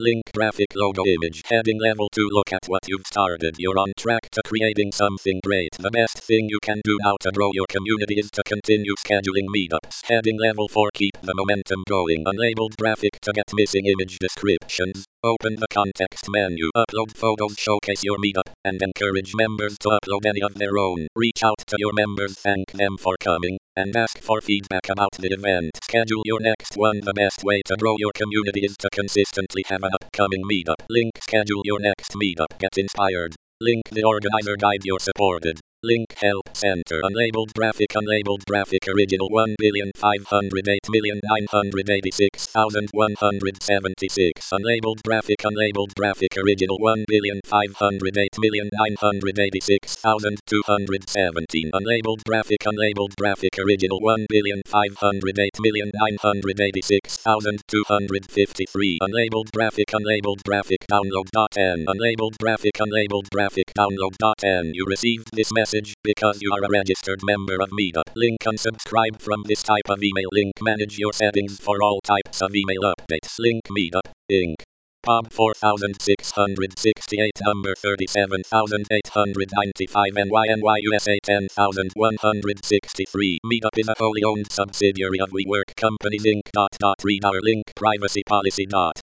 Link graphic logo image. Heading level 2. Look at what you've started. You're on track to creating something great. The best thing you can do now to grow your community is to continue scheduling meetups. Heading level 4. Keep the momentum going. Unlabeled graphic to get missing image descriptions. Open the context menu. Upload photos, showcase your meetup, and encourage members to upload any of their own. Reach out to your members, thank them for coming, and ask for feedback about the event. Schedule your next one. The best way to grow your community is to consistently have an upcoming meetup. Link schedule your next meetup. Get inspired. Link the organizer guide you're supported. Link help center. Unlabeled graphic original 1,508,986,176. Unlabeled graphic original 1,508,986,217. Unlabeled graphic original 1,508,986,253. Unlabeled graphic download.n. Unlabeled graphic download.n. You received this message because you are a registered member of Meetup. Link unsubscribe from this type of email. Link manage your settings for all types of email updates. Link Meetup Inc. POB 4668 number 37895 NY USA 10163. Meetup is a wholly owned subsidiary of WeWork Companies Inc. Read our link privacy policy.